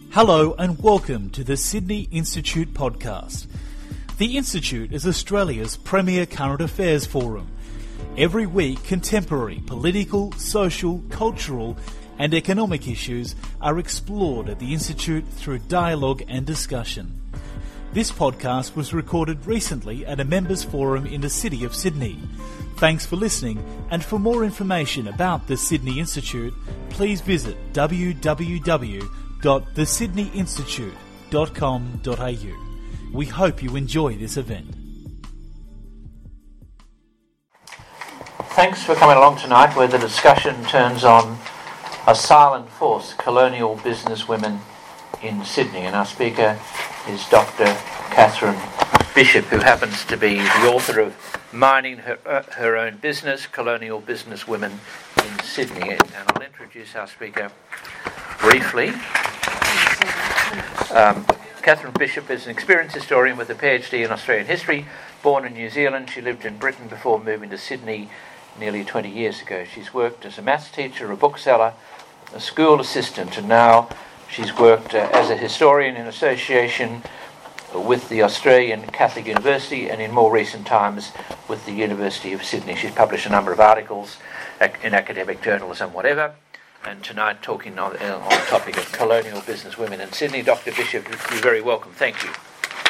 Hello and welcome to the Sydney Institute podcast. The Institute is Australia's premier current affairs forum. Every week, contemporary political, social, cultural and economic issues are explored at the Institute through dialogue and discussion. This podcast was recorded recently at a members' forum in the City of Sydney. Thanks for listening, and for more information about the Sydney Institute, please visit www.thesydneyinstitute.com.au. We hope you enjoy this event. Thanks for coming along tonight, where the discussion turns on a silent force, colonial businesswomen in Sydney. And our speaker is Dr. Catherine Bishop, who happens to be the author of Minding Her Own Business, Colonial Businesswomen in Sydney. And I'll introduce our speaker briefly. Catherine Bishop is an experienced historian with a PhD in Australian history. Born in New Zealand, she lived in Britain before moving to Sydney nearly 20 years ago. She's worked as a maths teacher, a bookseller, a school assistant, and now she's worked as a historian in association with the Australian Catholic University and in more recent times with the University of Sydney. She's published a number of articles in academic journals and whatever. And tonight talking on the topic of colonial businesswomen in Sydney. Dr. Bishop, you're very welcome. Thank you.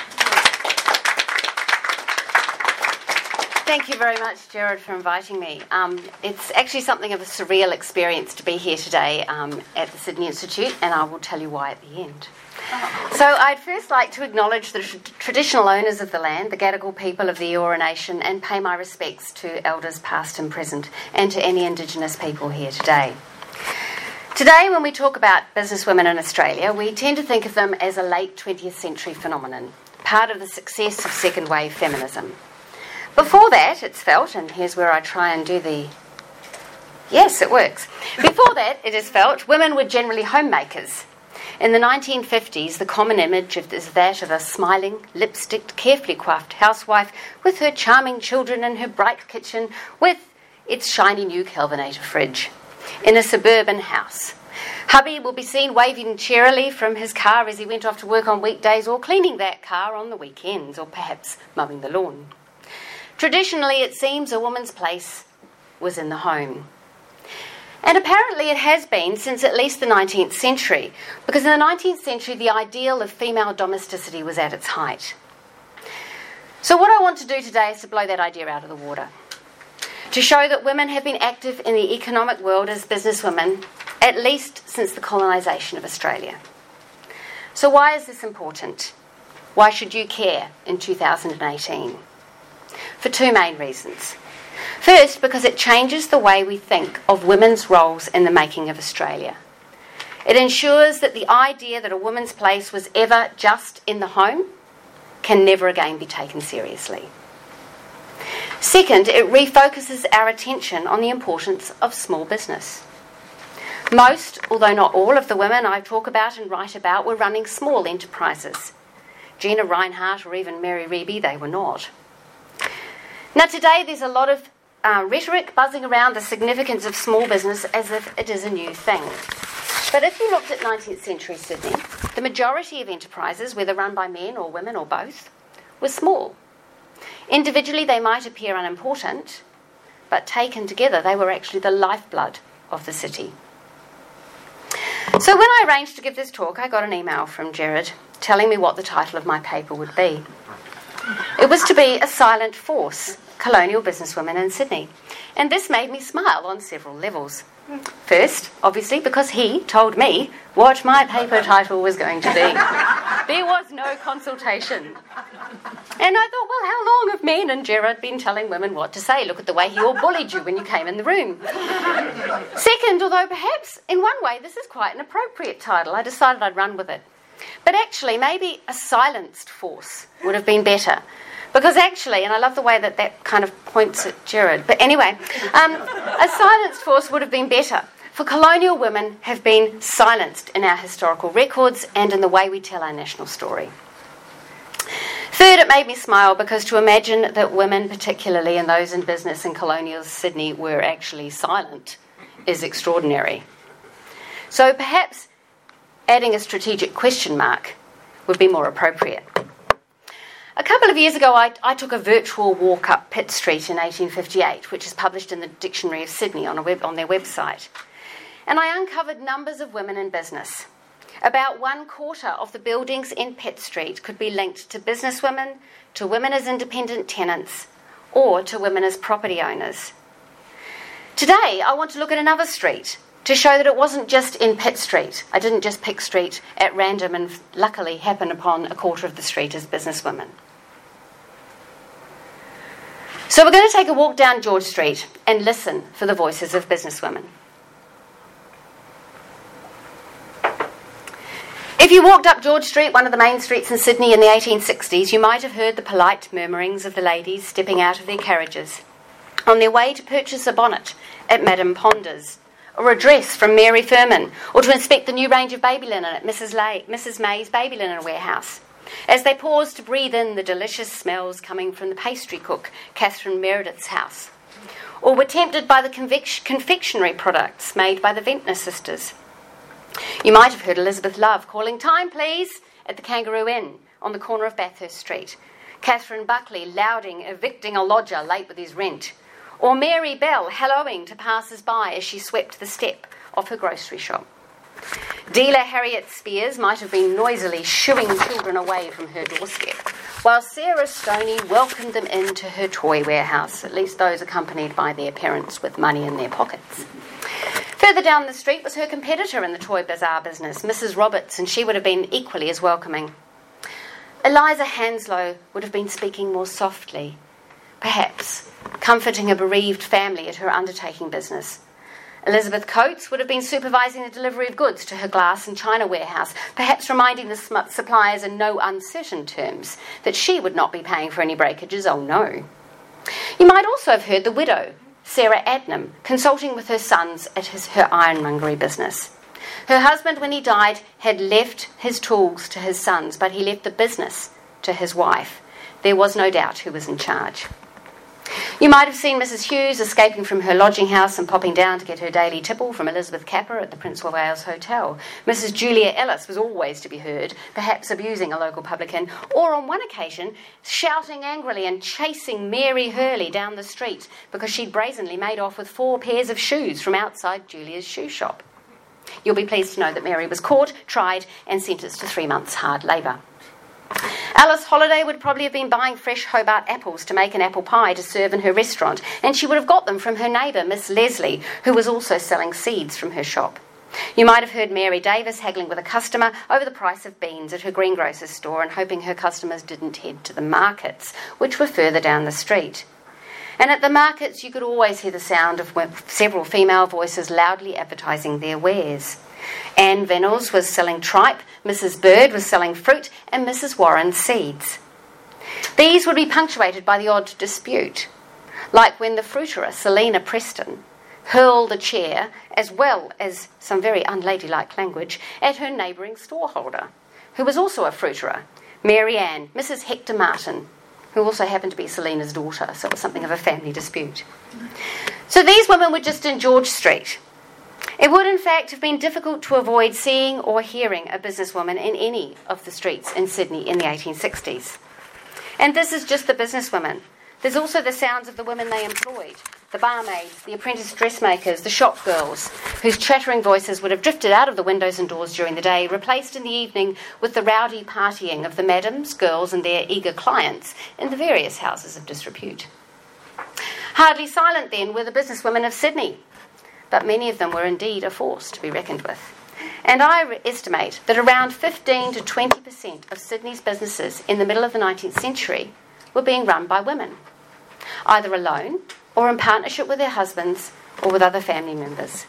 Thank you very much, Gerard, for inviting me. It's actually something of a surreal experience to be here today at the Sydney Institute, and I will tell you why at the end. So I'd first like to acknowledge the traditional owners of the land, the Gadigal people of the Eora Nation, and pay my respects to elders past and present, and to any Indigenous people here today. Today, when we talk about businesswomen in Australia, we tend to think of them as a late 20th century phenomenon, part of the success of second wave feminism. Before that, it's felt, and here's where I try and do the... Yes, it works. Before that, it is felt, women were generally homemakers. In the 1950s, the common image is that of a smiling, lipsticked, carefully coiffed housewife with her charming children in her bright kitchen with its shiny new Kelvinator fridge in a suburban house. Hubby will be seen waving cheerily from his car as he went off to work on weekdays, or cleaning that car on the weekends, or perhaps mowing the lawn. Traditionally, it seems a woman's place was in the home. And apparently it has been since at least the 19th century, because in the 19th century the ideal of female domesticity was at its height. So what I want to do today is to blow that idea out of the water, to show that women have been active in the economic world as businesswomen at least since the colonisation of Australia. So why is this important? Why should you care in 2018? For two main reasons. First, because it changes the way we think of women's roles in the making of Australia. It ensures that the idea that a woman's place was ever just in the home can never again be taken seriously. Second, it refocuses our attention on the importance of small business. Most, although not all, of the women I talk about and write about were running small enterprises. Gina Rinehart or even Mary Reeby, they were not. Now today there's a lot of rhetoric buzzing around the significance of small business as if it is a new thing. But if you looked at 19th century Sydney, the majority of enterprises, whether run by men or women or both, were small. Individually they might appear unimportant, but taken together they were actually the lifeblood of the city. So when I arranged to give this talk, I got an email from Gerard telling me what the title of my paper would be. It was to be A Silent Force, Colonial Businesswomen in Sydney. And this made me smile on several levels. First, obviously, because he told me what my paper title was going to be. There was no consultation. And I thought, well, how long have men and Gerard been telling women what to say? Look at the way he all bullied you when you came in the room. Second, although perhaps in one way this is quite an appropriate title, I decided I'd run with it. But actually, maybe A Silenced Force would have been better. Because actually, and I love the way that kind of points at Gerard, but anyway, A Silenced Force would have been better. For colonial women have been silenced in our historical records and in the way we tell our national story. Third, it made me smile because to imagine that women, particularly and those in business in colonial Sydney, were actually silent is extraordinary. So perhaps adding a strategic question mark would be more appropriate. A couple of years ago, I took a virtual walk up Pitt Street in 1858, which is published in the Dictionary of Sydney on their website. And I uncovered numbers of women in business. About 1/4 of the buildings in Pitt Street could be linked to businesswomen, to women as independent tenants, or to women as property owners. Today, I want to look at another street to show that it wasn't just in Pitt Street. I didn't just pick street at random and luckily happen upon 1/4 of the street as businesswomen. So we're going to take a walk down George Street and listen for the voices of businesswomen. If you walked up George Street, one of the main streets in Sydney in the 1860s, you might have heard the polite murmurings of the ladies stepping out of their carriages on their way to purchase a bonnet at Madame Ponder's, or a dress from Mary Furman, or to inspect the new range of baby linen at Mrs. May's baby linen warehouse, as they paused to breathe in the delicious smells coming from the pastry cook, Catherine Meredith's house, or were tempted by the confectionery products made by the Ventnor sisters. You might have heard Elizabeth Love calling, "Time, please," at the Kangaroo Inn on the corner of Bathurst Street, Catherine Buckley louding, evicting a lodger late with his rent, or Mary Bell helloing to passers-by as she swept the step of her grocery shop. Dealer Harriet Spears might have been noisily shooing children away from her doorstep, while Sarah Stoney welcomed them into her toy warehouse, at least those accompanied by their parents with money in their pockets. Further down the street was her competitor in the toy bazaar business, Mrs. Roberts, and she would have been equally as welcoming. Eliza Hanslow would have been speaking more softly, perhaps comforting a bereaved family at her undertaking business. Elizabeth Coates would have been supervising the delivery of goods to her glass and china warehouse, perhaps reminding the suppliers in no uncertain terms that she would not be paying for any breakages, oh no. You might also have heard the widow, Sarah Adnam, consulting with her sons at her ironmongery business. Her husband, when he died, had left his tools to his sons, but he left the business to his wife. There was no doubt who was in charge. You might have seen Mrs. Hughes escaping from her lodging house and popping down to get her daily tipple from Elizabeth Capper at the Prince of Wales Hotel. Mrs. Julia Ellis was always to be heard, perhaps abusing a local publican, or on one occasion shouting angrily and chasing Mary Hurley down the street because she'd brazenly made off with 4 pairs of shoes from outside Julia's shoe shop. You'll be pleased to know that Mary was caught, tried and sentenced to 3 months' hard labour. Alice Holliday would probably have been buying fresh Hobart apples to make an apple pie to serve in her restaurant, and she would have got them from her neighbour, Miss Leslie, who was also selling seeds from her shop. You might have heard Mary Davis haggling with a customer over the price of beans at her greengrocer's store and hoping her customers didn't head to the markets, which were further down the street. And at the markets you could always hear the sound of several female voices loudly advertising their wares. Anne Venables was selling tripe, Mrs. Bird was selling fruit, and Mrs. Warren seeds. These would be punctuated by the odd dispute, like when the fruiterer, Selina Preston, hurled a chair, as well as some very unladylike language, at her neighbouring storeholder, who was also a fruiterer, Mary Ann, Mrs. Hector Martin, who also happened to be Selina's daughter, so it was something of a family dispute. So these women were just in George Street. It would, in fact, have been difficult to avoid seeing or hearing a businesswoman in any of the streets in Sydney in the 1860s. And this is just the businesswomen. There's also the sounds of the women they employed, the barmaids, the apprentice dressmakers, the shop girls, whose chattering voices would have drifted out of the windows and doors during the day, replaced in the evening with the rowdy partying of the madams, girls and their eager clients in the various houses of disrepute. Hardly silent, then, were the businesswomen of Sydney, but many of them were indeed a force to be reckoned with. And I estimate that around 15 to 20% of Sydney's businesses in the middle of the 19th century were being run by women, either alone or in partnership with their husbands or with other family members.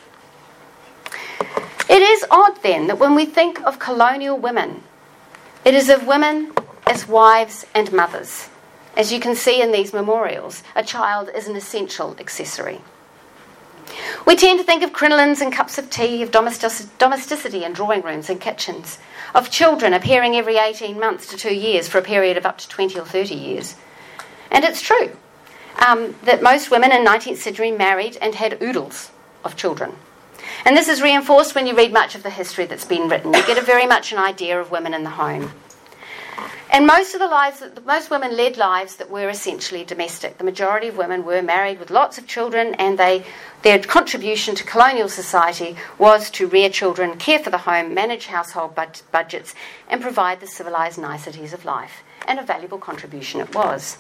It is odd, then, that when we think of colonial women, it is of women as wives and mothers. As you can see in these memorials, a child is an essential accessory. We tend to think of crinolines and cups of tea, of domesticity in drawing rooms and kitchens, of children appearing every 18 months to 2 years for a period of up to 20 or 30 years. And it's true that most women in 19th century married and had oodles of children. And this is reinforced when you read much of the history that's been written. You get very much an idea of women in the home. And most women led lives that were essentially domestic. The majority of women were married with lots of children, and their contribution to colonial society was to rear children, care for the home, manage household budgets, and provide the civilised niceties of life. And a valuable contribution it was.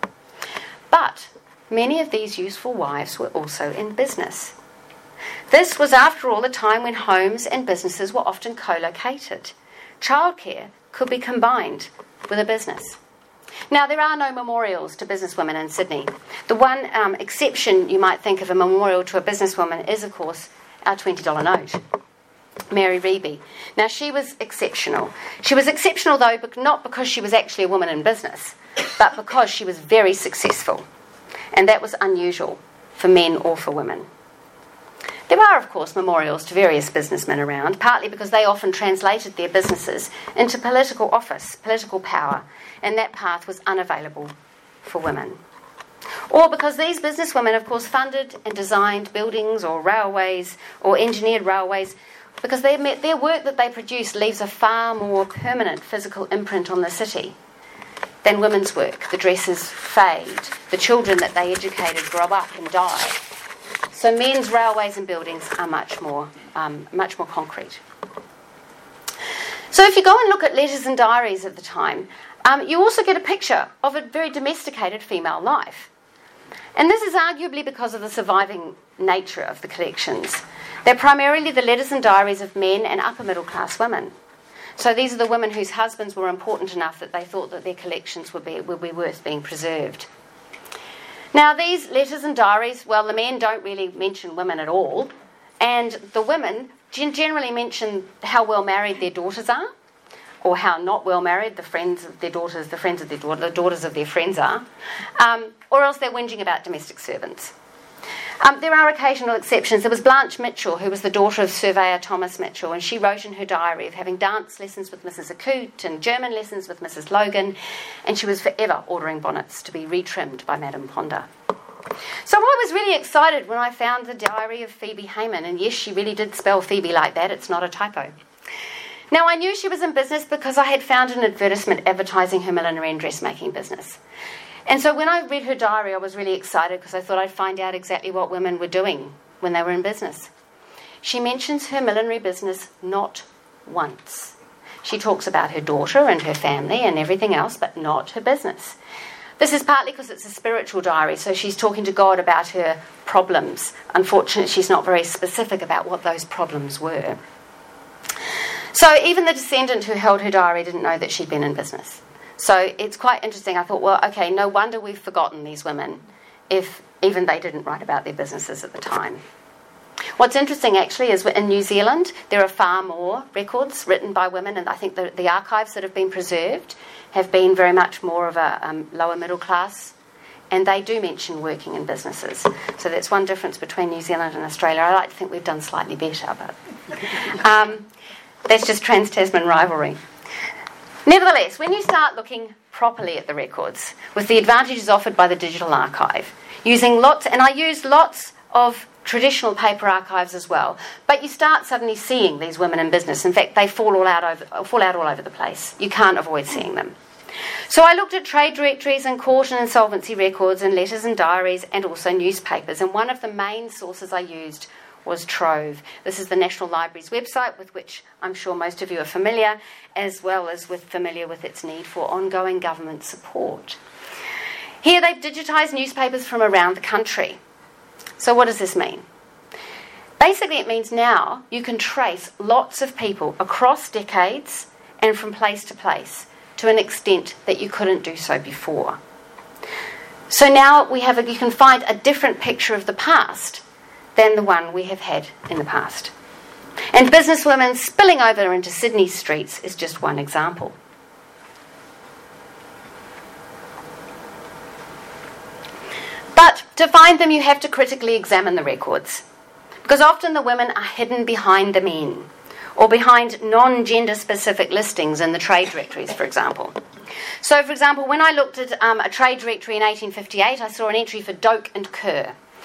But many of these useful wives were also in business. This was, after all, a time when homes and businesses were often co-located. Childcare could be combined with a business. Now, there are no memorials to businesswomen in Sydney. The one exception you might think of a memorial to a businesswoman is, of course, our $20 note. Mary Reeby. Now, she was exceptional. She was exceptional, though, not because she was actually a woman in business, but because she was very successful. And that was unusual for men or for women. There are, of course, memorials to various businessmen around, partly because they often translated their businesses into political office, political power, and that path was unavailable for women. Or because these businesswomen, of course, funded and designed buildings or railways or engineered railways, because their work that they produce leaves a far more permanent physical imprint on the city than women's work. The dresses fade, the children that they educated grow up and die. So men's railways and buildings are much more concrete. So if you go and look at letters and diaries of the time, you also get a picture of a very domesticated female life. And this is arguably because of the surviving nature of the collections. They're primarily the letters and diaries of men and upper middle class women. So these are the women whose husbands were important enough that they thought that their collections would be worth being preserved. Now, these letters and diaries, well, the men don't really mention women at all, and the women generally mention how well married their daughters are, or how not well married the friends of their daughters, the daughters of their friends are, or else they're whinging about domestic servants. There are occasional exceptions. There was Blanche Mitchell, who was the daughter of Surveyor Thomas Mitchell, and she wrote in her diary of having dance lessons with Mrs. Acute and German lessons with Mrs. Logan, and she was forever ordering bonnets to be retrimmed by Madame Ponder. So I was really excited when I found the diary of Phoebe Hayman, and yes, she really did spell Phoebe like that. It's not a typo. Now, I knew she was in business because I had found an advertisement advertising her millinery and dressmaking business. And so when I read her diary, I was really excited because I thought I'd find out exactly what women were doing when they were in business. She mentions her millinery business not once. She talks about her daughter and her family and everything else, but not her business. This is partly because it's a spiritual diary, so she's talking to God about her problems. Unfortunately, she's not very specific about what those problems were. So even the descendant who held her diary didn't know that she'd been in business. So it's quite interesting. I thought, well, okay, no wonder we've forgotten these women if even they didn't write about their businesses at the time. What's interesting, actually, is in New Zealand, there are far more records written by women, and I think the archives that have been preserved have been very much more of a lower middle class, and they do mention working in businesses. So that's one difference between New Zealand and Australia. I like to think we've done slightly better, but that's just trans-Tasman rivalry. Nevertheless, when you start looking properly at the records, with the advantages offered by the digital archive, using lots of traditional paper archives as well, but you start suddenly seeing these women in business. In fact, they fall out all over the place. You can't avoid seeing them. So I looked at trade directories and court and insolvency records and letters and diaries and also newspapers, and one of the main sources I used was Trove. This is the National Library's website, with which I'm sure most of you are familiar, as well as familiar with its need for ongoing government support. Here they've digitised newspapers from around the country. So what does this mean? Basically, it means now you can trace lots of people across decades and from place to place to an extent that you couldn't do so before. So now you can find a different picture of the past than the one we have had in the past. And businesswomen spilling over into Sydney's streets is just one example. But to find them, you have to critically examine the records, because often the women are hidden behind the men, or behind non-gender specific listings in the trade directories, for example. So, for example, when I looked at a trade directory in 1858, I saw an entry for Doak and Kerr.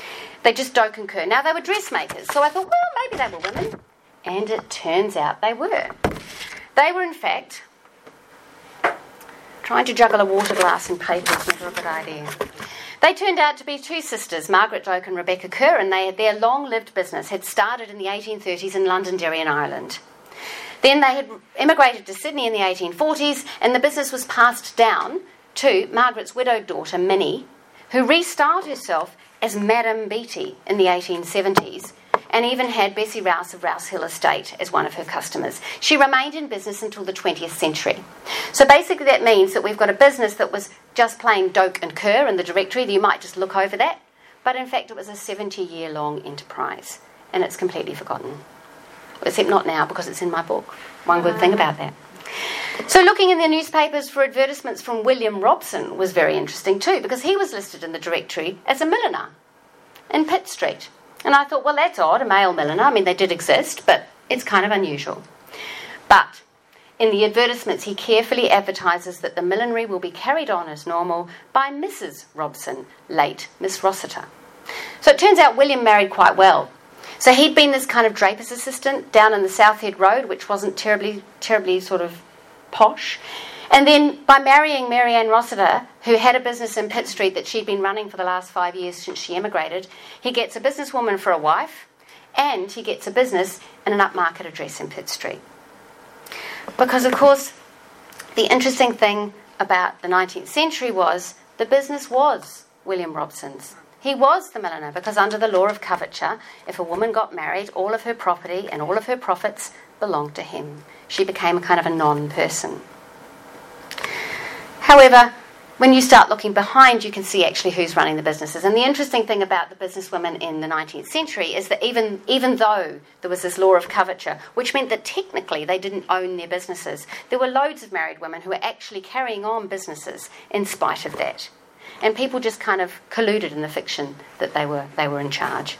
They just Doak and Kerr. Now, they were dressmakers, so I thought, well, maybe they were women. And it turns out they were. They were, in fact, trying to juggle a water glass and paper is never a good idea. They turned out to be two sisters, Margaret Doak and Rebecca Kerr, and their long-lived business had started in the 1830s in Londonderry in Ireland. Then they had emigrated to Sydney in the 1840s, and the business was passed down to Margaret's widowed daughter, Minnie, who restyled herself as Madame Beatty in the 1870s, and even had Bessie Rouse of Rouse Hill Estate as one of her customers. She remained in business until the 20th century. So basically that means that we've got a business that was just plain Doak and Kerr in the directory, that you might just look over that, but in fact it was a 70-year-long enterprise, and it's completely forgotten. Except not now, because it's in my book. One good thing about that. So looking in the newspapers for advertisements from William Robson was very interesting too, because he was listed in the directory as a milliner in Pitt Street. And I thought, well, that's odd, a male milliner. I mean, they did exist, but it's kind of unusual. But in the advertisements, he carefully advertises that the millinery will be carried on as normal by Mrs. Robson, late Miss Rossiter. So it turns out William married quite well. So he'd been this kind of draper's assistant down in the South Head Road, which wasn't terribly sort of posh. And then by marrying Mary Ann Rossiter, who had a business in Pitt Street that she'd been running for the last 5 years since she emigrated, he gets a businesswoman for a wife, and he gets a business in an upmarket address in Pitt Street. Because, of course, the interesting thing about the 19th century was the business was William Robson's. He was the milliner, because under the law of coverture, if a woman got married, all of her property and all of her profits belonged to him. She became a kind of a non-person. However, when you start looking behind, you can see actually who's running the businesses. And the interesting thing about the businesswomen in the 19th century is that even though there was this law of coverture, which meant that technically they didn't own their businesses, there were loads of married women who were actually carrying on businesses in spite of that. And people just kind of colluded in the fiction that they were in charge.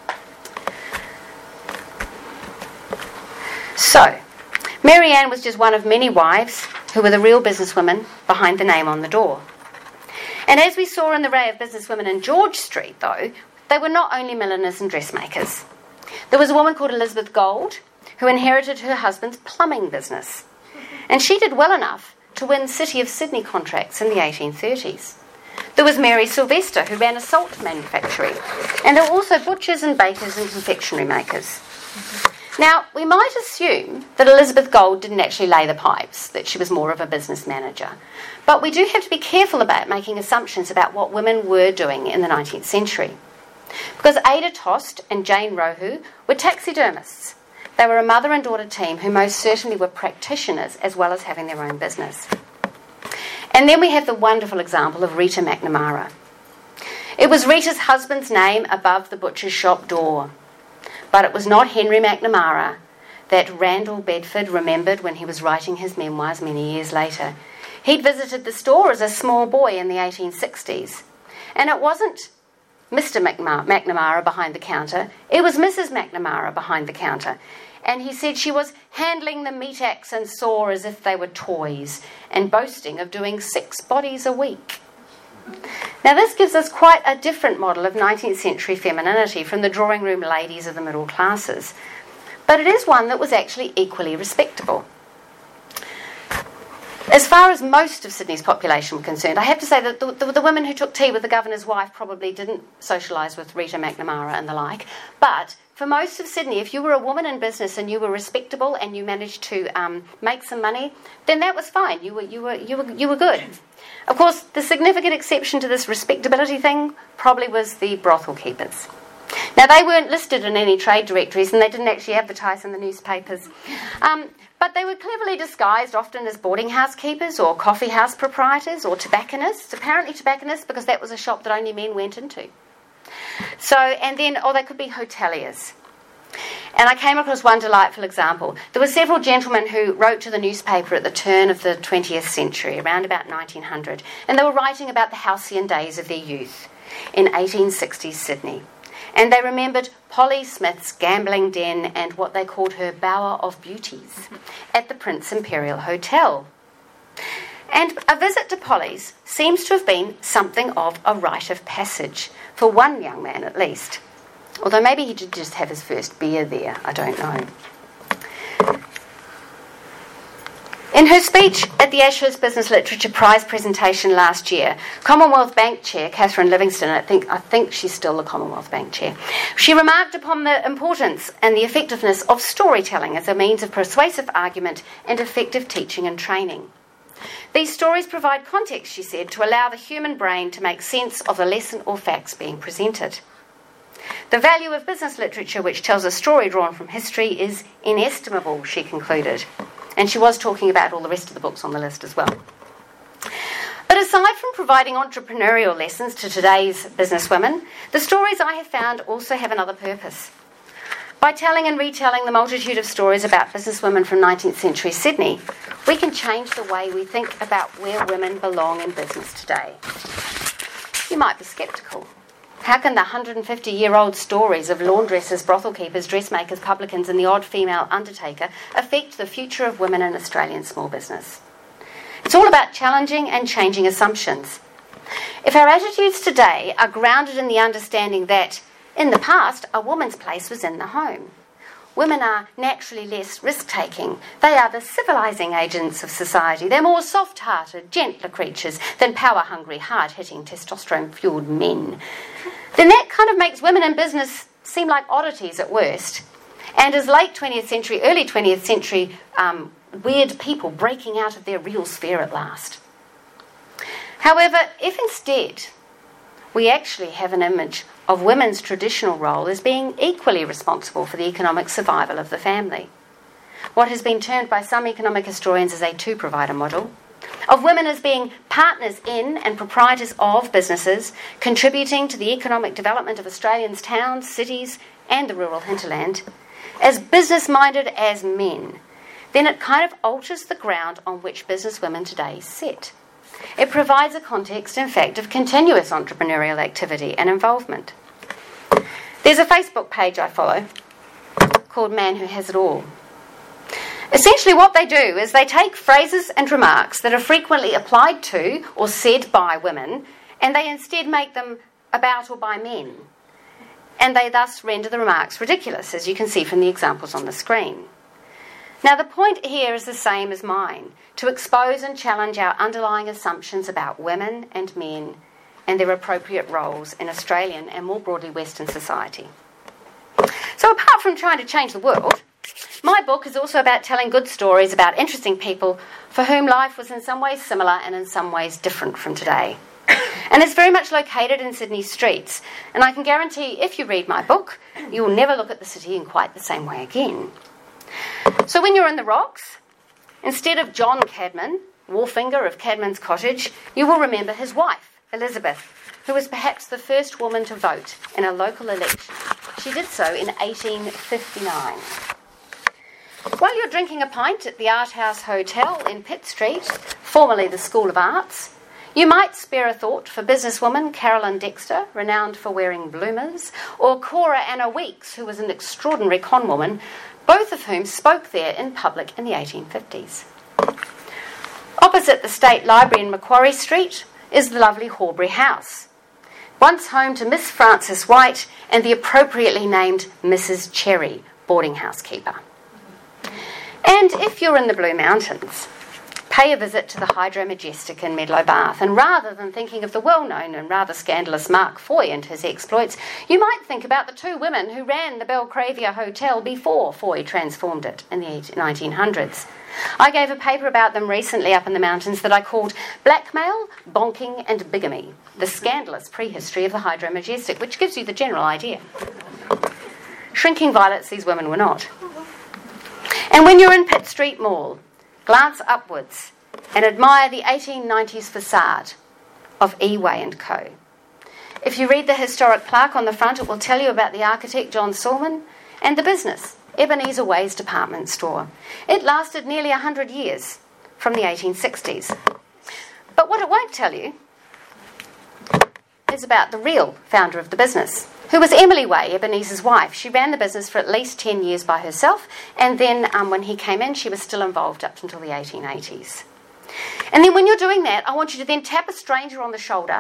So, Mary Ann was just one of many wives who were the real businesswomen behind the name on the door. And as we saw in the array of businesswomen in George Street, though, they were not only milliners and dressmakers. There was a woman called Elizabeth Gold who inherited her husband's plumbing business. And she did well enough to win City of Sydney contracts in the 1830s. There was Mary Sylvester, who ran a salt manufactory. And there were also butchers and bakers and confectionery makers. Now, we might assume that Elizabeth Gold didn't actually lay the pipes, that she was more of a business manager. But we do have to be careful about making assumptions about what women were doing in the 19th century. Because Ada Tost and Jane Rohu were taxidermists. They were a mother and daughter team who most certainly were practitioners as well as having their own business. And then we have the wonderful example of Rita McNamara. It was Rita's husband's name above the butcher's shop door. But it was not Henry McNamara that Randall Bedford remembered when he was writing his memoirs many years later. He'd visited the store as a small boy in the 1860s. And it wasn't Mr. McNamara behind the counter, it was Mrs. McNamara behind the counter. And he said she was handling the meat axe and saw as if they were toys and boasting of doing 6 bodies a week. Now this gives us quite a different model of 19th century femininity from the drawing room ladies of the middle classes. But it is one that was actually equally respectable. As far as most of Sydney's population were concerned, I have to say that the women who took tea with the governor's wife probably didn't socialise with Rita McNamara and the like. But for most of Sydney, if you were a woman in business and you were respectable and you managed to make some money, then that was fine. You were good. Of course, the significant exception to this respectability thing probably was the brothel keepers. Now, they weren't listed in any trade directories and they didn't actually advertise in the newspapers. But they were cleverly disguised often as boarding house keepers or coffee house proprietors or tobacconists. Apparently tobacconists because that was a shop that only men went into. So, and then, they could be hoteliers. And I came across one delightful example. There were several gentlemen who wrote to the newspaper at the turn of the 20th century, around about 1900, and they were writing about the halcyon days of their youth in 1860s Sydney. And they remembered Polly Smith's gambling den and what they called her bower of beauties at the Prince Imperial Hotel. And a visit to Polly's seems to have been something of a rite of passage, for one young man at least. Although maybe he did just have his first beer there, I don't know. In her speech at the Ashurst Business Literature Prize presentation last year, Commonwealth Bank Chair Catherine Livingstone, I think she's still the Commonwealth Bank Chair, she remarked upon the importance and the effectiveness of storytelling as a means of persuasive argument and effective teaching and training. These stories provide context, she said, to allow the human brain to make sense of the lesson or facts being presented. The value of business literature which tells a story drawn from history is inestimable, she concluded. And she was talking about all the rest of the books on the list as well. But aside from providing entrepreneurial lessons to today's businesswomen, the stories I have found also have another purpose. By telling and retelling the multitude of stories about businesswomen from 19th century Sydney, we can change the way we think about where women belong in business today. You might be sceptical. How can the 150-year-old stories of laundresses, brothel keepers, dressmakers, publicans and the odd female undertaker affect the future of women in Australian small business? It's all about challenging and changing assumptions. If our attitudes today are grounded in the understanding that, in the past, a woman's place was in the home. Women are naturally less risk-taking. They are the civilising agents of society. They're more soft-hearted, gentler creatures than power-hungry, hard-hitting, testosterone-fuelled men. Then that kind of makes women in business seem like oddities at worst. And as late 20th century, early 20th century weird people breaking out of their real sphere at last. However, if instead we actually have an image of women's traditional role as being equally responsible for the economic survival of the family, what has been termed by some economic historians as a two-provider model, of women as being partners in and proprietors of businesses, contributing to the economic development of Australia's towns, cities and the rural hinterland, as business-minded as men, then it kind of alters the ground on which businesswomen today sit. It provides a context, in fact, of continuous entrepreneurial activity and involvement. There's a Facebook page I follow called Man Who Has It All. Essentially what they do is they take phrases and remarks that are frequently applied to or said by women, and they instead make them about or by men. And they thus render the remarks ridiculous, as you can see from the examples on the screen. Now the point here is the same as mine, to expose and challenge our underlying assumptions about women and men and their appropriate roles in Australian and more broadly Western society. So apart from trying to change the world, my book is also about telling good stories about interesting people for whom life was in some ways similar and in some ways different from today. And it's very much located in Sydney's streets, and I can guarantee if you read my book, you will never look at the city in quite the same way again. So when you're in the rocks, instead of John Cadman, wharfinger of Cadman's Cottage, you will remember his wife, Elizabeth, who was perhaps the first woman to vote in a local election. She did so in 1859. While you're drinking a pint at the Art House Hotel in Pitt Street, formerly the School of Arts, you might spare a thought for businesswoman Carolyn Dexter, renowned for wearing bloomers, or Cora Anna Weeks, who was an extraordinary conwoman, both of whom spoke there in public in the 1850s. Opposite the State Library in Macquarie Street is the lovely Horbury House, once home to Miss Frances White and the appropriately named Mrs. Cherry, boarding house keeper. And if you're in the Blue Mountains, pay a visit to the Hydro Majestic in Medlow Bath, and rather than thinking of the well-known and rather scandalous Mark Foy and his exploits, you might think about the two women who ran the Belgravia Hotel before Foy transformed it in the 1900s. I gave a paper about them recently up in the mountains that I called Blackmail, Bonking and Bigamy, the scandalous prehistory of the Hydro Majestic, which gives you the general idea. Shrinking violets these women were not. And when you're in Pitt Street Mall, glance upwards and admire the 1890s facade of Eway & Co. If you read the historic plaque on the front, it will tell you about the architect John Sulman and the business, Ebenezer Way's department store. It lasted nearly 100 years, from the 1860s. But what it won't tell you is about the real founder of the business, who was Emily Way, Ebenezer's wife. She ran the business for at least 10 years by herself, and then when he came in, she was still involved up until the 1880s. And then when you're doing that, I want you to then tap a stranger on the shoulder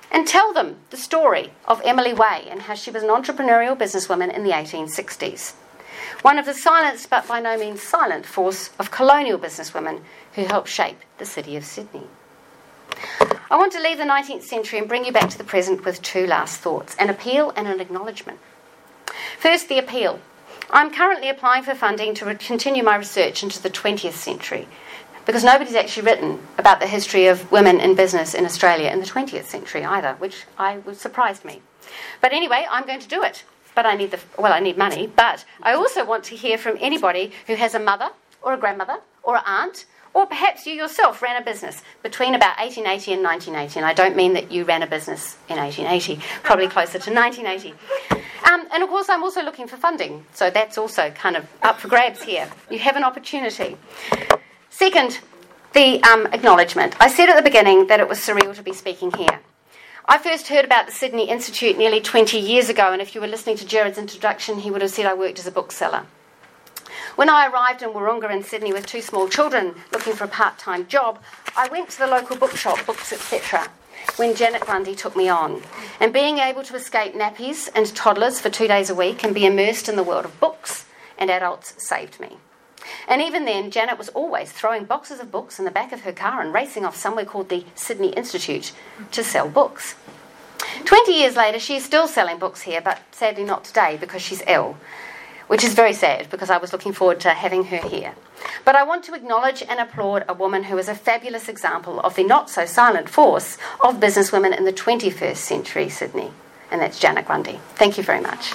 and tell them the story of Emily Way and how she was an entrepreneurial businesswoman in the 1860s. One of the silenced but by no means silent force of colonial businesswomen who helped shape the city of Sydney. I want to leave the 19th century and bring you back to the present with two last thoughts, an appeal and an acknowledgement. First, the appeal. I'm currently applying for funding to continue my research into the 20th century, because nobody's actually written about the history of women in business in Australia in the 20th century either, which surprised me. But anyway, I'm going to do it. But I need money, but I also want to hear from anybody who has a mother or a grandmother or an aunt, or perhaps you yourself ran a business between about 1880 and 1980. And I don't mean that you ran a business in 1880, probably closer to 1980. And of course, I'm also looking for funding, so that's also kind of up for grabs here. You have an opportunity. Second, the acknowledgement. I said at the beginning that it was surreal to be speaking here. I first heard about the Sydney Institute nearly 20 years ago, and if you were listening to Jared's introduction, he would have said I worked as a bookseller. When I arrived in Wahroonga in Sydney with two small children looking for a part-time job, I went to the local bookshop, Books Etc., when Janet Grundy took me on. And being able to escape nappies and toddlers for 2 days a week and be immersed in the world of books and adults saved me. And even then, Janet was always throwing boxes of books in the back of her car and racing off somewhere called the Sydney Institute to sell books. 20 years later, she's still selling books here, but sadly not today because she's ill, which is very sad because I was looking forward to having her here. But I want to acknowledge and applaud a woman who is a fabulous example of the not-so-silent force of businesswomen in the 21st century Sydney, and that's Janet Grundy. Thank you very much.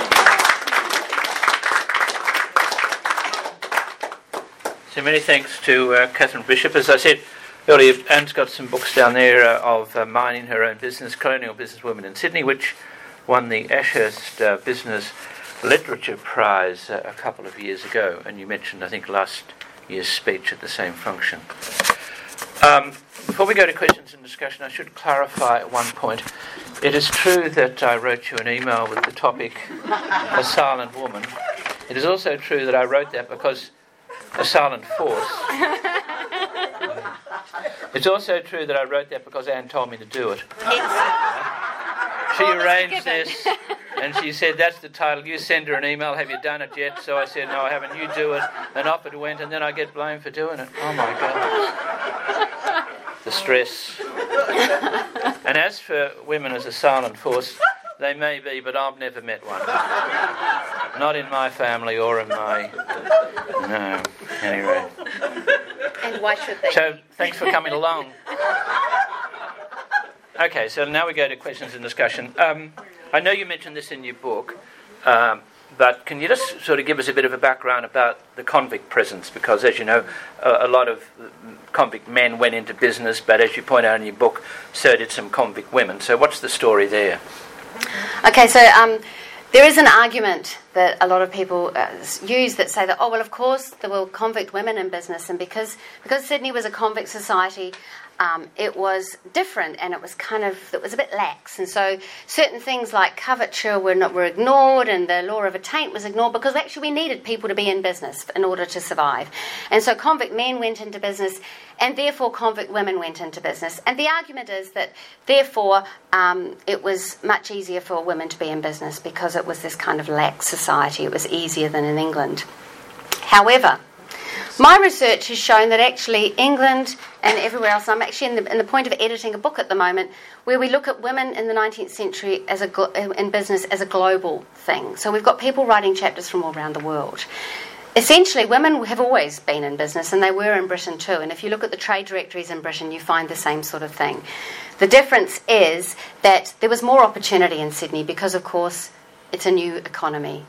So many thanks to Catherine Bishop. As I said earlier, Anne's got some books down there of minding her own business, colonial businesswomen in Sydney, which won the Ashurst Business Literature Prize a couple of years ago. And you mentioned, I think, last year's speech at the same function. Before we go to questions and discussion, I should clarify one point. It is true that I wrote you an email with the topic, A Silent Woman. It is also true that I wrote that because a silent force. It's also true that I wrote that because Anne told me to do it. She arranged this, and she said, that's the title. You send her an email, have you done it yet? So I said, no, I haven't. You do it. And off it went, and then I get blamed for doing it. Oh, my God. The stress. And as for women as a silent force, they may be, but I've never met one. Not in my family or in my... No, anyway. And why should they? So, thanks for coming along. Okay, so now we go to questions and discussion. I know you mentioned this in your book, but can you just sort of give us a bit of a background about the convict presence? Because, as you know, a lot of convict men went into business, but as you point out in your book, so did some convict women. So what's the story there? Okay, so there is an argument that a lot of people use that say that, oh, well, of course, there were convict women in business, and because Sydney was a convict society, it was different, and it was a bit lax, and so certain things like coverture were ignored, and the law of attaint was ignored because actually we needed people to be in business in order to survive, and so convict men went into business, and therefore convict women went into business, and the argument is that therefore it was much easier for women to be in business because it was this kind of lax society. It was easier than in England. However, my research has shown that actually England and everywhere else, I'm actually in the point of editing a book at the moment where we look at women in the 19th century in business as a global thing. So we've got people writing chapters from all around the world. Essentially, women have always been in business, and they were in Britain too. And if you look at the trade directories in Britain, you find the same sort of thing. The difference is that there was more opportunity in Sydney because, of course, it's a new economy.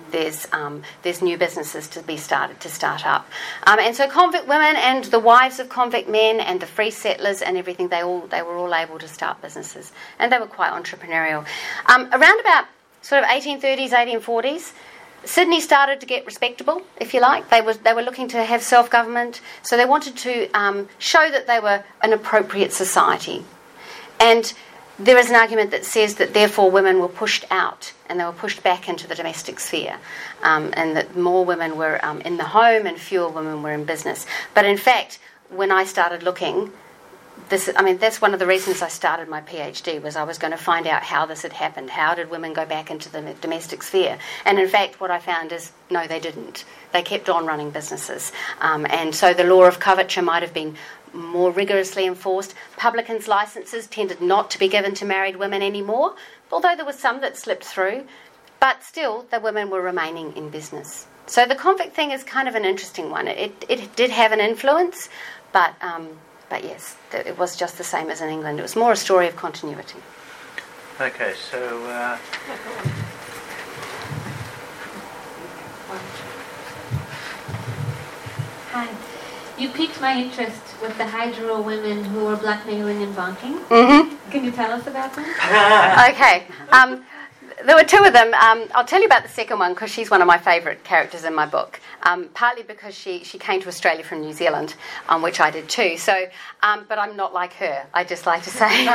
There's new businesses to start up, and so convict women and the wives of convict men and the free settlers and everything, they were all able to start businesses, and they were quite entrepreneurial. Around about sort of 1830s, 1840s, Sydney started to get respectable, if you like. They were looking to have self-government, so they wanted to show that they were an appropriate society, and there is an argument that says that therefore women were pushed out and they were pushed back into the domestic sphere, and that more women were in the home and fewer women were in business. But in fact, when I started looking, that's one of the reasons I started my PhD, was I was going to find out how this had happened. How did women go back into the domestic sphere? And in fact, what I found is, no, they didn't. They kept on running businesses. And so the law of coverture might have been more rigorously enforced. Publicans' licences tended not to be given to married women anymore, although there were some that slipped through. But still, the women were remaining in business. So the convict thing is kind of an interesting one. It did have an influence, but yes, it was just the same as in England. It was more a story of continuity. Okay, so Hi. You piqued my interest with the Hydro women who were blackmailing and bonking. Mm-hmm. Can you tell us about them? Okay. There were two of them. I'll tell you about the second one because she's one of my favourite characters in my book, partly because she came to Australia from New Zealand, which I did too. So, but I'm not like her, I just like to say.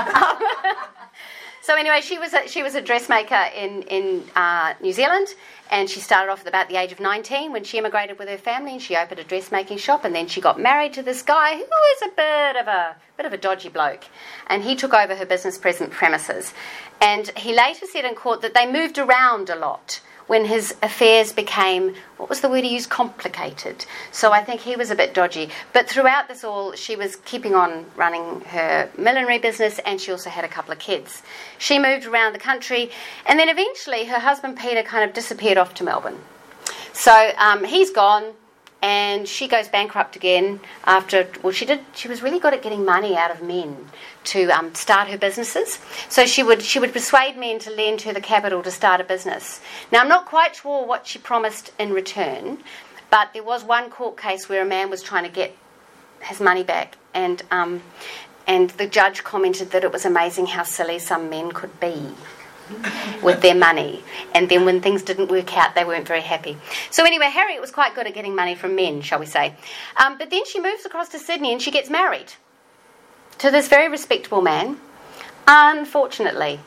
So anyway, she was a dressmaker in New Zealand, and she started off at about the age of 19 when she immigrated with her family, and she opened a dressmaking shop, and then she got married to this guy who was a bit of a dodgy bloke, and he took over her business premises. And he later said in court that they moved around a lot when his affairs became, what was the word he used, complicated. So I think he was a bit dodgy. But throughout this all, she was keeping on running her millinery business, and she also had a couple of kids. She moved around the country, and then eventually her husband Peter kind of disappeared off to Melbourne. So he's gone, and she goes bankrupt again after, she was really good at getting money out of men to start her businesses. So she would persuade men to lend her the capital to start a business. Now, I'm not quite sure what she promised in return, but there was one court case where a man was trying to get his money back, and the judge commented that it was amazing how silly some men could be with their money, and then when things didn't work out, they weren't very happy. So anyway, Harriet was quite good at getting money from men, shall we say. But then she moves across to Sydney and she gets married to this very respectable man. Unfortunately,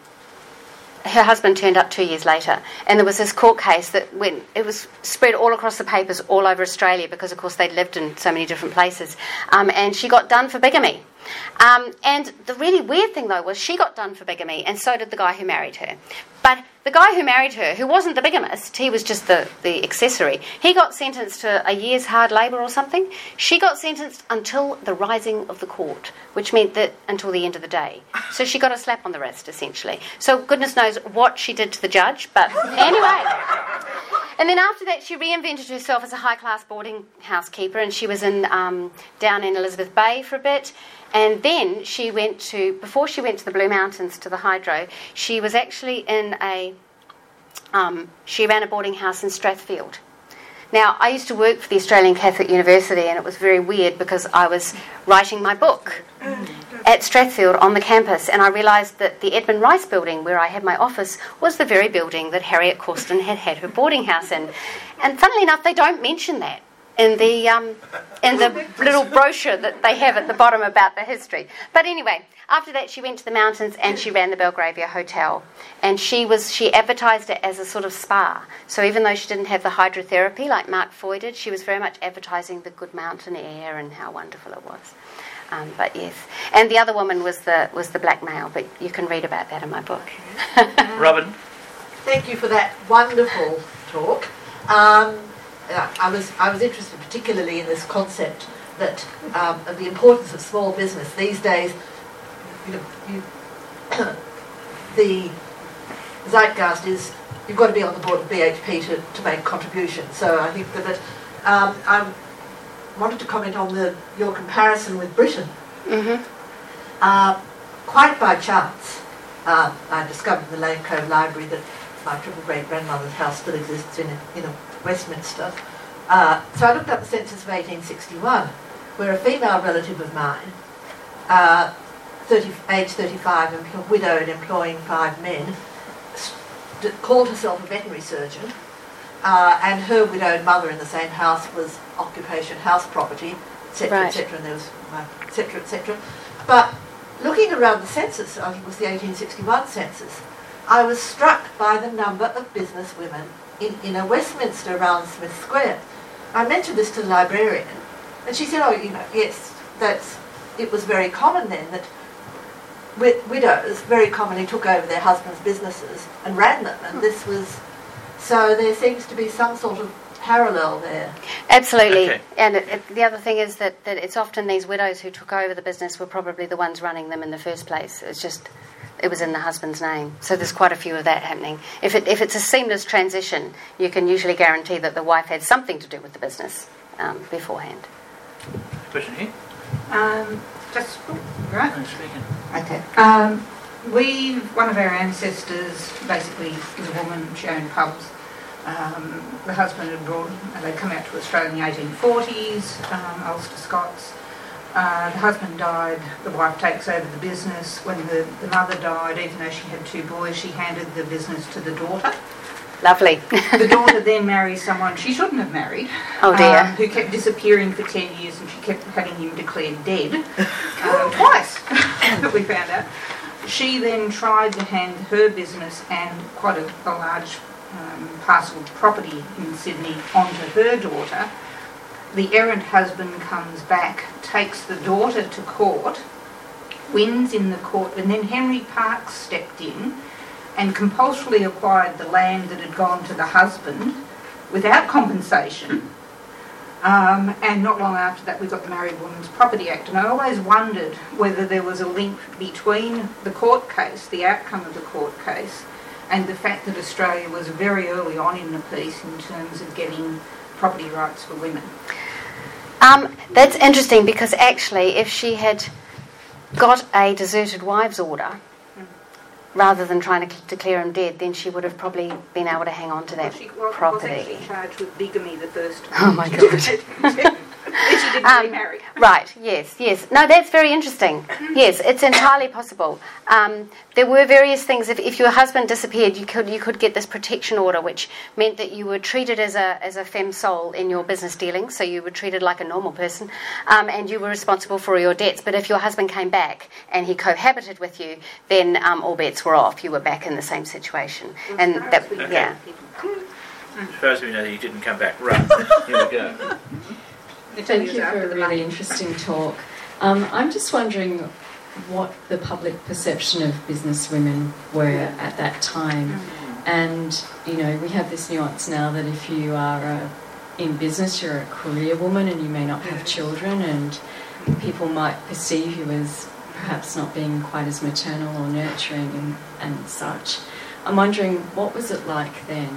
her husband turned up 2 years later, and there was this court case that when it was spread all across the papers all over Australia, because of course they'd lived in so many different places, and she got done for bigamy. And the really weird thing, though, was she got done for bigamy, and so did the guy who married her. But the guy who married her, who wasn't the bigamist, he was just the accessory, he got sentenced to a year's hard labour or something. She got sentenced until the rising of the court, which meant that until the end of the day. So she got a slap on the wrist, essentially. So goodness knows what she did to the judge, but anyway. And then after that, she reinvented herself as a high-class boarding house keeper, and she was in down in Elizabeth Bay for a bit. And then before she went to the Blue Mountains to the Hydro, she was actually she ran a boarding house in Strathfield. Now, I used to work for the Australian Catholic University, and it was very weird because I was writing my book at Strathfield on the campus, and I realised that the Edmund Rice building where I had my office was the very building that Harriet Corston had her boarding house in. And funnily enough, they don't mention that in the little brochure that they have at the bottom about the history. But anyway, after that she went to the mountains and she ran the Belgravia Hotel, and she advertised it as a sort of spa. So even though she didn't have the hydrotherapy like Mark Foy did, she was very much advertising the good mountain air and how wonderful it was. But yes, and the other woman was the blackmail, but you can read about that in my book. Robin. Thank you for that wonderful talk. I was interested particularly in this concept that of the importance of small business these days. The zeitgeist is you've got to be on the board of BHP to make contributions. So I think that I wanted to comment on your comparison with Britain. Mm-hmm. Quite by chance, I discovered in the Lane Cove Library that my triple great grandmother's house still exists in Westminster. So I looked up the census of 1861, where a female relative of mine, age 35, widowed, employing 5 men, called herself a veterinary surgeon, and her widowed mother in the same house was occupation house property, etc., etc., and there was etc., etc. But looking around the census, I think it was the 1861 census, I was struck by the number of business women in a Westminster around Smith Square. I mentioned this to the librarian, and she said, "Oh, yes, that's it was very common then that widows very commonly took over their husbands' businesses and ran them, and this was, so there seems to be some sort of parallel there. Absolutely. Okay. And the other thing is that it's often these widows who took over the business were probably the ones running them in the first place. It was in the husband's name. So there's quite a few of that happening. If it's a seamless transition, you can usually guarantee that the wife had something to do with the business beforehand. Question here? Right. I'm speaking. Okay. One of our ancestors basically was a woman. She owned pubs. The husband had they'd come out to Australia in the 1840s, Ulster Scots. The husband died, the wife takes over the business. When the mother died, even though she had 2 boys, she handed the business to the daughter. Lovely. The daughter then marries someone she shouldn't have married. Oh dear. Who kept disappearing for 10 years, and she kept having him declared dead. Twice, that we found out. She then tried to hand her business and quite a large parcel of property in Sydney onto her daughter. The errant husband comes back, takes the daughter to court, wins in the court, and then Henry Parkes stepped in and compulsorily acquired the land that had gone to the husband without compensation. And not long after that we got the Married Women's Property Act, and I always wondered whether there was a link between the court case, the outcome of the court case, and the fact that Australia was very early on in the piece in terms of getting property rights for women. That's interesting, because actually if she had got a deserted wives order rather than trying to declare him dead, then she would have probably been able to hang on to that property. She was actually charged with bigamy the first Oh time. my God. She didn't remarry. Right, yes. No, that's very interesting. Yes, it's entirely possible. There were various things. If your husband disappeared, you could get this protection order, which meant that you were treated as a femme sole in your business dealings, so you were treated like a normal person, and you were responsible for your debts. But if your husband came back and he cohabited with you, then all bets were off. You were back in the same situation. And that, yeah. As far as we know, he didn't come back. Right. Here we go. Thank you for a really interesting talk. I'm just wondering what the public perception of business women were at that time. And, you know, we have this nuance now that if you are in business, you're a career woman and you may not have children, and people might perceive you as perhaps not being quite as maternal or nurturing and such. I'm wondering, what was it like then?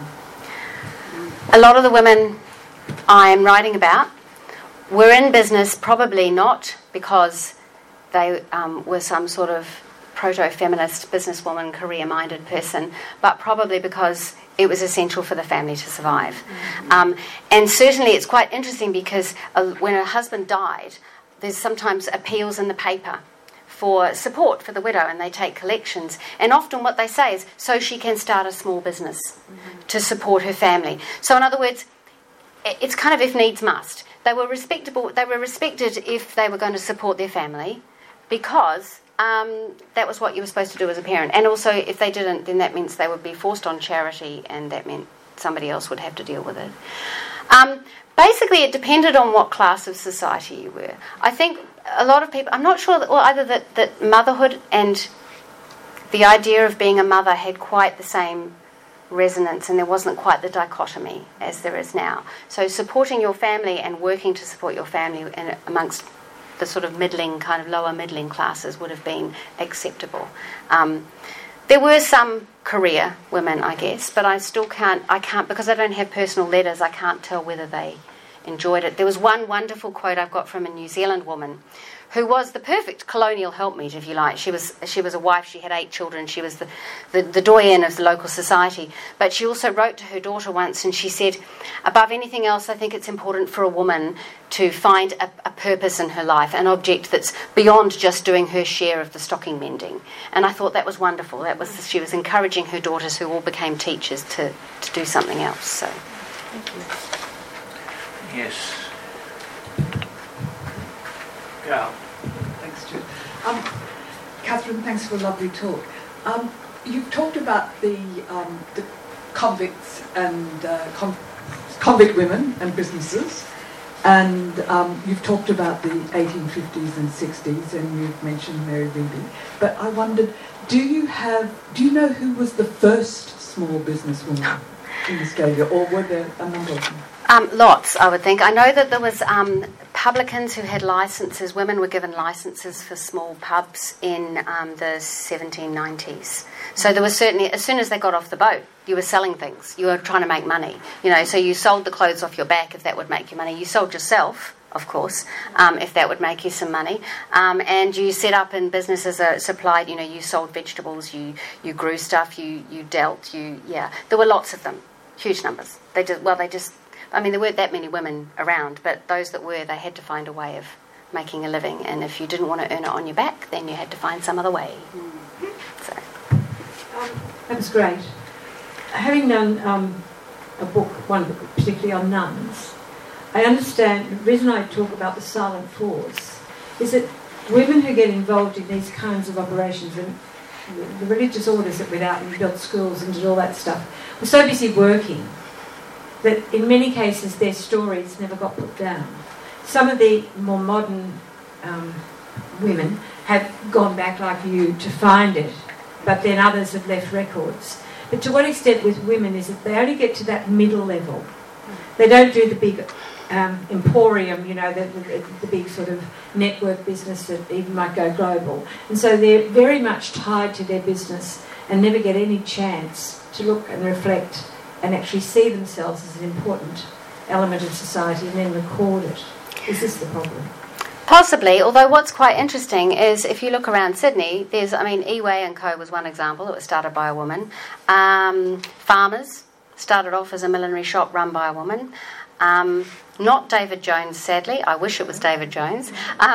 A lot of the women I'm writing about were in business probably not because they were some sort of proto-feminist businesswoman, career-minded person, but probably because it was essential for the family to survive. And certainly it's quite interesting because when a husband died, there's sometimes appeals in the paper for support for the widow, and they take collections. And often what they say is, so she can start a small business to support her family. So in other words, it's kind of if needs must. They were respectable. They were respected if they were going to support their family, because that was what you were supposed to do as a parent. And also, if they didn't, then that means they would be forced on charity, and that meant somebody else would have to deal with it. Basically, it depended on what class of society you were. I think a lot of people, I'm not sure that motherhood and the idea of being a mother had quite the same resonance, and there wasn't quite the dichotomy as there is now. So supporting your family and working to support your family amongst the sort of middling, kind of lower middling classes would have been acceptable. There were some career women, I guess, but I can't, because I don't have personal letters, I can't tell whether they enjoyed it. There was one wonderful quote I've got from a New Zealand woman who was the perfect colonial helpmeet, if you like. She was a wife, she had 8 children, she was the doyen of the local society. But she also wrote to her daughter once, and she said, above anything else, I think it's important for a woman to find a purpose in her life, an object that's beyond just doing her share of the stocking mending. And I thought that was wonderful. She was encouraging her daughters, who all became teachers, to do something else. So, thank you. Yes. Go. Thanks, Stuart. Catherine, thanks for a lovely talk. You've talked about the convicts and convict women and businesses, And you've talked about the 1850s and 60s, and you've mentioned Mary Beebe. But I wondered, do you know who was the first small businesswoman in Australia, or were there a number of them? Lots, I would think. I know that there was publicans who had licences. Women were given licences for small pubs in the 1790s. So there was certainly, as soon as they got off the boat, you were selling things. You were trying to make money. So you sold the clothes off your back if that would make you money. You sold yourself, of course, if that would make you some money. And you set up in businesses that supplied, you sold vegetables, you grew stuff, you dealt, There were lots of them, huge numbers. There weren't that many women around, but those that were, they had to find a way of making a living. And if you didn't want to earn it on your back, then you had to find some other way. So. That was great. Having done one book particularly on nuns, I understand the reason I talk about the silent force is that women who get involved in these kinds of operations, and the religious orders that went out and built schools and did all that stuff, were so busy working that in many cases their stories never got put down. Some of the more modern women have gone back like you to find it, but then others have left records. But to what extent with women is that they only get to that middle level. They don't do the big emporium, the big sort of network business that even might go global. And so they're very much tied to their business and never get any chance to look and reflect and actually see themselves as an important element of society and then record it. Is this the problem? Possibly, although what's quite interesting is if you look around Sydney, there's, Eway & Co. was one example. It was started by a woman. Farmers started off as a millinery shop run by a woman. Not David Jones, sadly. I wish it was David Jones.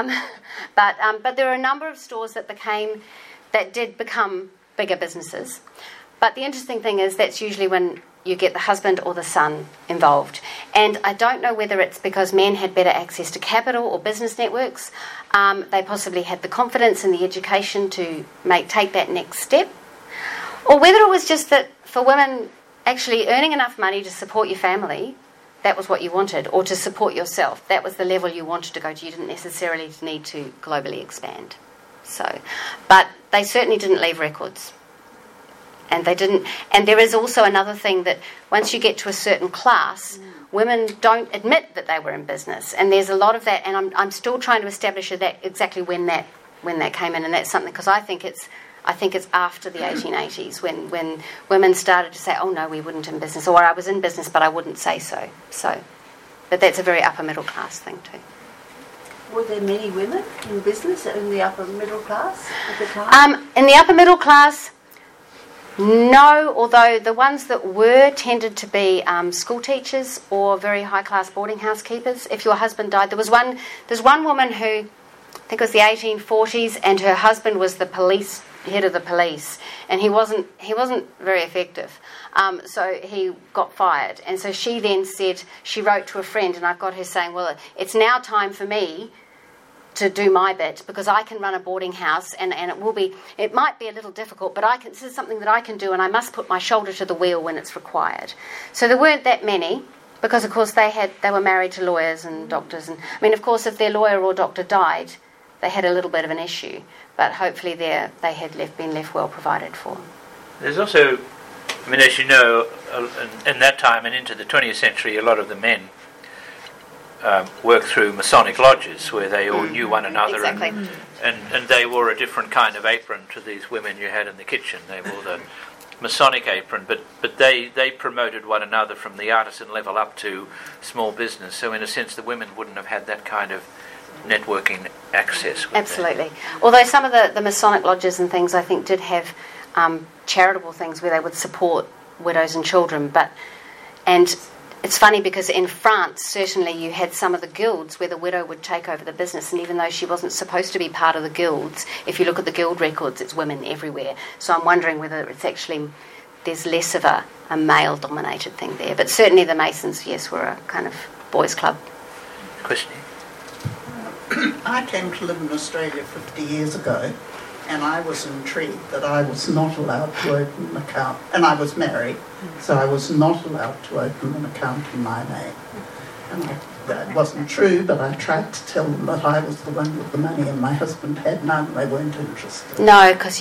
But there are a number of stores that did become bigger businesses. But the interesting thing is that's usually when you get the husband or the son involved. And I don't know whether it's because men had better access to capital or business networks. They possibly had the confidence and the education to take that next step. Or whether it was just that for women actually earning enough money to support your family, that was what you wanted, or to support yourself. That was the level you wanted to go to. You didn't necessarily need to globally expand. But they certainly didn't leave records. And they didn't. And there is also another thing that once you get to a certain class, women don't admit that they were in business. And there's a lot of that. And I'm still trying to establish that exactly when that came in. And that's something, because I think it's after the 1880s when women started to say, oh no, we wouldn't in business, or I was in business but I wouldn't say so. But that's a very upper middle class thing too. Were there many women in business in the upper middle class at the time? In the upper middle class, no, although the ones that were tended to be school teachers or very high class boarding house keepers. If your husband died, there's one woman who, I think it was the 1840s, and her husband was the head of the police, and he wasn't very effective. So he got fired, and so she then said, she wrote to a friend, and I've got her saying, well, it's now time for me to do my bit, because I can run a boarding house, and it might be a little difficult, but this is something that I can do, and I must put my shoulder to the wheel when it's required. So there weren't that many, because of course they were married to lawyers and doctors, and of course if their lawyer or doctor died, they had a little bit of an issue, but hopefully they had been left well provided for. There's also, as you know, in that time and into the 20th century, a lot of the men worked through Masonic lodges where they all knew one another. Exactly. And they wore a different kind of apron to these women you had in the kitchen. They wore the Masonic apron, but they promoted one another from the artisan level up to small business. So in a sense, the women wouldn't have had that kind of networking access. Absolutely. Although some of the Masonic lodges and things, I think, did have charitable things where they would support widows and children. And it's funny because in France, certainly you had some of the guilds where the widow would take over the business, and even though she wasn't supposed to be part of the guilds, if you look at the guild records, it's women everywhere. So I'm wondering whether it's actually, there's less of a male-dominated thing there. But certainly the Masons, yes, were a kind of boys' club. Question? I came to live in Australia 50 years ago, and I was intrigued that I was not allowed to open an account, and I was married, so I was not allowed to open an account in my name. And I That wasn't true, but I tried to tell them that I was the one with the money and my husband had none. They weren't interested. No, because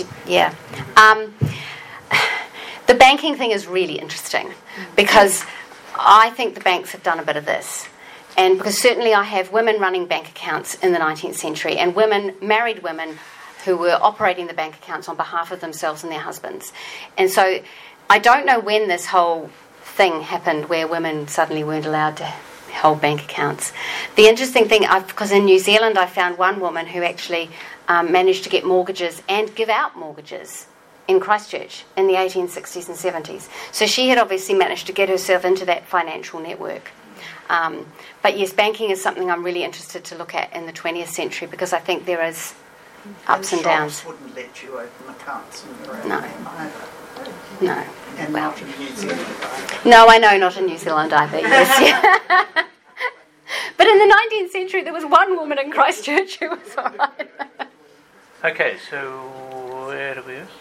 the banking thing is really interesting because I think the banks have done a bit of this. And because certainly I have women running bank accounts in the 19th century and married women who were operating the bank accounts on behalf of themselves and their husbands. And so I don't know when this whole thing happened where women suddenly weren't allowed to hold bank accounts. The interesting thing, because in New Zealand I found one woman who actually managed to get mortgages and give out mortgages in Christchurch in the 1860s and 70s. So she had obviously managed to get herself into that financial network. But yes, banking is something I'm really interested to look at in the 20th century because I think there is ups and downs. Shops wouldn't let you open accounts in your own No. name either. No. And Well, not in New Zealand either. no, I know, not in New Zealand either, yes. Yeah. But in the 19th century, there was one woman in Christchurch who was all right. Okay, so where do we use?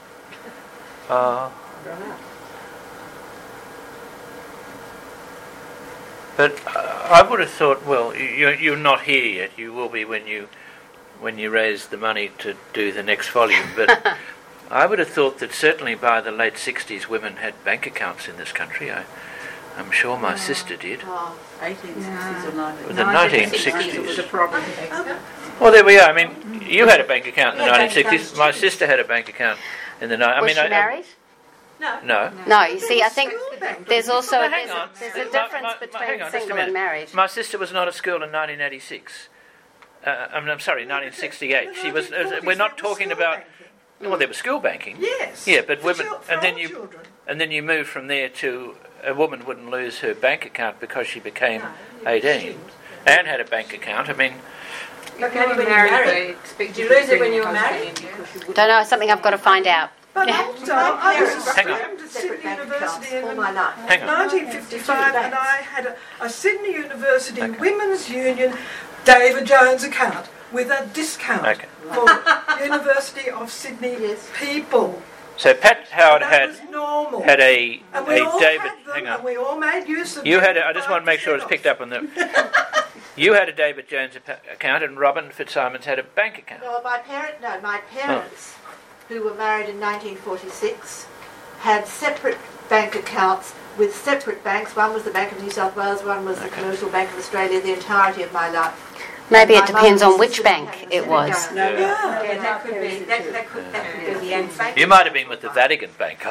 But I would have thought, well, you're not here yet. You will be when you raise the money to do the next volume. But I would have thought that certainly by the late 60s, women had bank accounts in this country. I'm sure my sister did. 1860s or 1960s. The 1960s. It was a problem. Well, there we are. I mean, you had a bank account in the 1960s. My sister had a bank account in the 1960s. Was she married? No. No, you see, I think there's also Well, hang on. there's a difference between single and married. My sister was not at school in 1986. I'm sorry, 1968. She was. We're not talking about. Well, there was school banking. Yes. Yeah, but women, For all children. and then you move from there to a woman wouldn't lose her bank account because she became 18 and had a bank account. I mean, Look, when you were married. Did you lose it when you were married? Don't know, something I've got to find out. But also, I was a Hang on. student at Sydney University in all my life. Hang on. 1955, and I had a Sydney University Women's Union David Jones account with a discount for University of Sydney people. So Pat Howard That was normal. had a And we all David. had them, Hang and on. we all made use of You them had. I just want to make sure it's picked up on the. You had a David Jones account, and Robin Fitzsimons had a bank account. Well, my parents, who were married in 1946, had separate bank accounts with separate banks. One was the Bank of New South Wales, one was the Commercial Bank of Australia, the entirety of my life. Maybe it depends on which bank it was. No, that could be the end bank. You might have been with the Vatican Bank.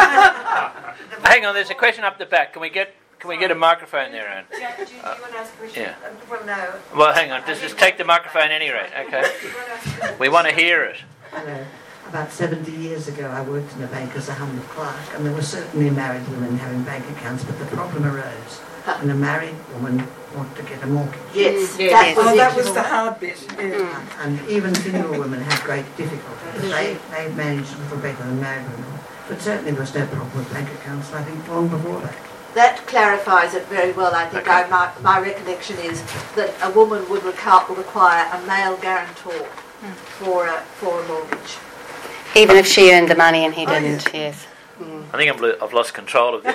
Hang on, there's a question up the back. Can we get a microphone there, Anne? Do you want to ask a question? Yeah. Well, no. Well, hang on. Just take the microphone at any rate, okay? We want to hear it. Hello. About 70 years ago, I worked in a bank as a humble clerk, and there were certainly married women having bank accounts, but the problem arose when a married woman wanted to get a mortgage. Yes, that was the hard bit. Yeah. And even single women had great difficulty. They managed a little better than married women. But certainly there was no problem with bank accounts, I think, long before that. That clarifies it very well, I think. My recollection is that a woman would require a male guarantor for a mortgage. Even if she earned the money and he didn't, yes. I think I've lost control of this.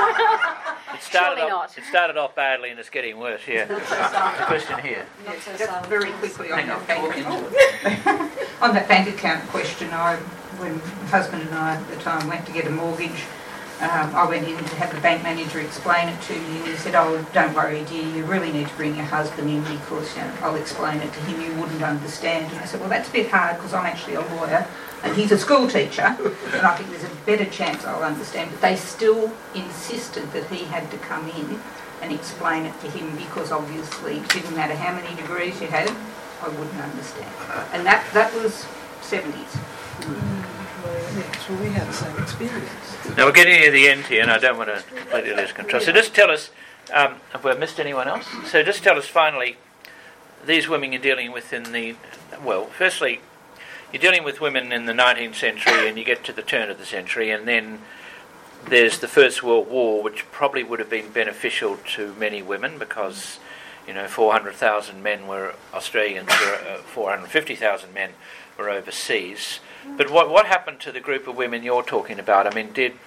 It Surely not. It started off badly and it's getting worse, yeah. The question here. Just very quickly on that bank account. On that bank account question, when my husband and I at the time went to get a mortgage, I went in to have the bank manager explain it to me, and he said, "Oh, don't worry, dear, you really need to bring your husband in because I'll explain it to him, you wouldn't understand." And I said, "Well, that's a bit hard because I'm actually a lawyer and he's a school teacher, and I think there's a better chance I'll understand." But they still insisted that he had to come in and explain it to him because obviously it didn't matter how many degrees you had, I wouldn't understand. And that was 70s. Well, we had the same experience. Now we're getting near the end here and I don't want to completely lose control. So just tell us, have we missed anyone else? So just tell us finally, these women you're dealing with firstly, you're dealing with women in the 19th century and you get to the turn of the century, and then there's the First World War, which probably would have been beneficial to many women because 400,000 men were Australians, 450,000 men were overseas. But what happened to the group of women you're talking about? I mean, did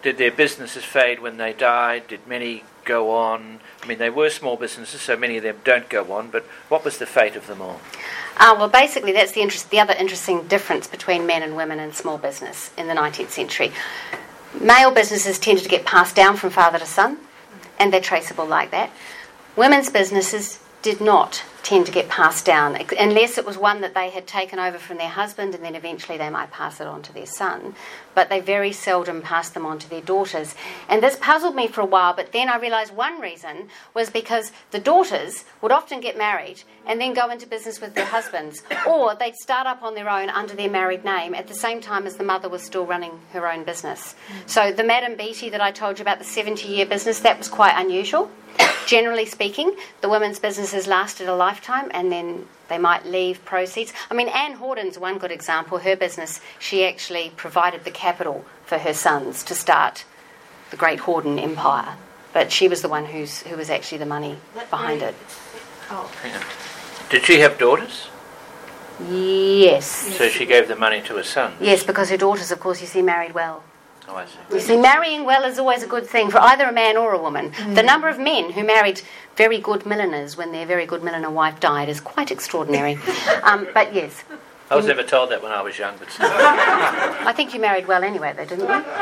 Did their businesses fade when they died? Did many go on? I mean, they were small businesses, so many of them don't go on, but what was the fate of them all? Well, basically, that's the other interesting difference between men and women in small business in the 19th century. Male businesses tended to get passed down from father to son, and they're traceable like that. Women's businesses did not tend to get passed down, unless it was one that they had taken over from their husband and then eventually they might pass it on to their son. But they very seldom passed them on to their daughters. And this puzzled me for a while, but then I realised one reason was because the daughters would often get married and then go into business with their husbands, or they'd start up on their own under their married name at the same time as the mother was still running her own business. So the Madame Beatty that I told you about, the 70-year business, that was quite unusual. Generally speaking, the women's businesses lasted a lifetime and then they might leave proceeds. I mean, Anne Hawden's one good example. Her business, she actually provided the capital for her sons to start the Great Hawden Empire. But she was the one who was actually the money behind it. Oh. Did she have daughters? Yes. So she gave the money to her sons? Yes, because her daughters, of course, you see, married well. Oh, I see. You see, marrying well is always a good thing for either a man or a woman. The number of men who married very good milliners when their very good milliner wife died is quite extraordinary. But yes. I was never told that when I was young, but still. I think you married well anyway, though, didn't you?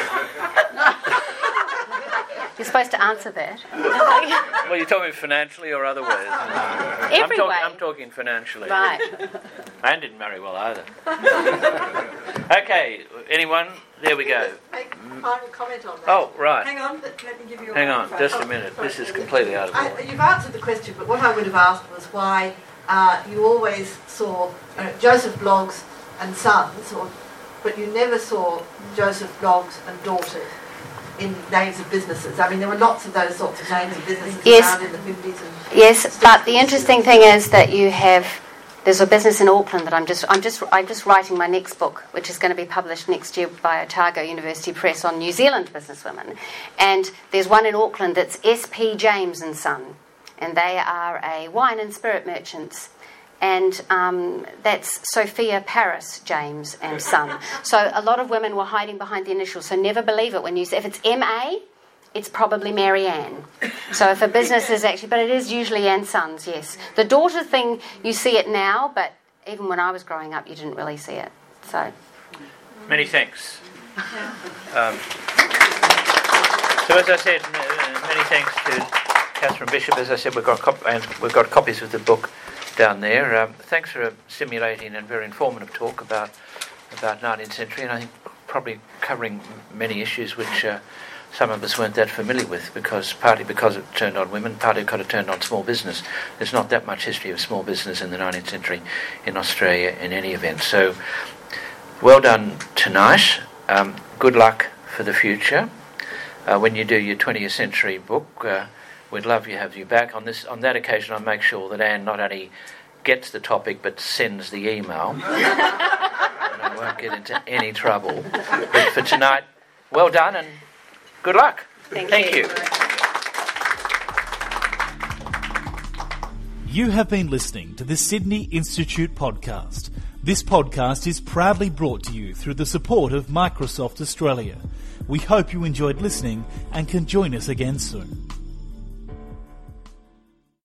You're supposed to answer that. Well, you're talking financially or otherwise? Every way. I'm talking financially. Right. Anne didn't marry well either. Okay, anyone? There we go. Make a final comment on that. Oh, right. Hang on, let me give you Hang on, just a minute. This is completely out of order. You've answered the question, but what I would have asked was why you always saw Joseph Bloggs and sons, but you never saw Joseph Bloggs and daughters in names of businesses. I mean, there were lots of those sorts of names of businesses around in the 50s. Yes, but the interesting thing is that you have... There's a business in Auckland that I'm just writing my next book, which is going to be published next year by Otago University Press on New Zealand businesswomen. And there's one in Auckland that's S.P. James and Son, and they are a wine and spirit merchants. And that's Sophia Paris James and Son. So a lot of women were hiding behind the initials. So never believe it when you say if it's M.A., it's probably Mary Ann. So if a business is actually, but it is usually Ann Sons, yes. The daughter thing, you see it now, but even when I was growing up, you didn't really see it. So, many thanks. So as I said, many thanks to Catherine Bishop. As I said, we've got copies of the book down there. Thanks for a stimulating and very informative talk about 19th century, and I think probably covering many issues which some of us weren't that familiar with, partly because it turned on women, partly because it turned on small business. There's not that much history of small business in the 19th century in Australia in any event. So, well done tonight. Good luck for the future. When you do your 20th century book, we'd love to have you back. On that occasion, I'll make sure that Anne not only gets the topic but sends the email. And I won't get into any trouble. But for tonight, well done and good luck. Thank you. You have been listening to the Sydney Institute podcast. This podcast is proudly brought to you through the support of Microsoft Australia. We hope you enjoyed listening and can join us again soon.